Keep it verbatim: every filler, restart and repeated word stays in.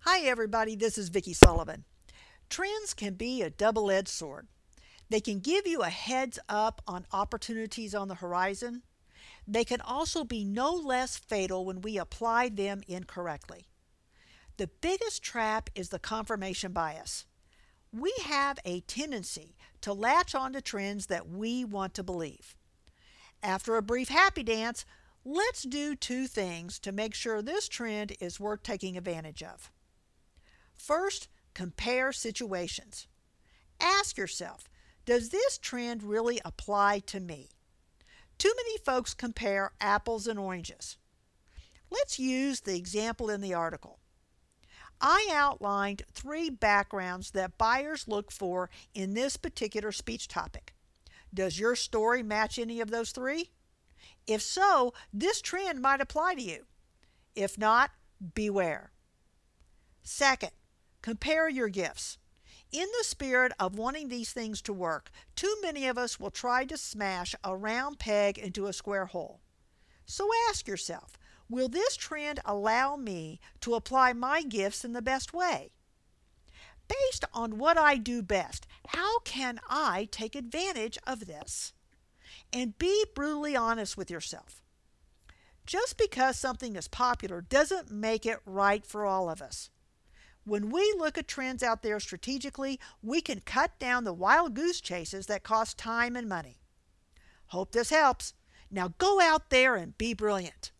Hi everybody, this is Vicki Sullivan. Trends can be a double-edged sword. They can give you a heads up on opportunities on the horizon. They can also be no less fatal when we apply them incorrectly. The biggest trap is the confirmation bias. We have a tendency to latch on to trends that we want to believe. After a brief happy dance, let's do two things to make sure this trend is worth taking advantage of. First, compare situations. Ask yourself, does this trend really apply to me? Too many folks compare apples and oranges. Let's use the example in the article. I outlined three backgrounds that buyers look for in this particular speech topic. Does your story match any of those three? If so, this trend might apply to you. If not, beware. Second, compare your gifts. In the spirit of wanting these things to work, too many of us will try to smash a round peg into a square hole. So ask yourself, will this trend allow me to apply my gifts in the best way? Based on what I do best, how can I take advantage of this? And be brutally honest with yourself. Just because something is popular doesn't make it right for all of us. When we look at trends out there strategically, we can cut down the wild goose chases that cost time and money. Hope this helps. Now go out there and be brilliant.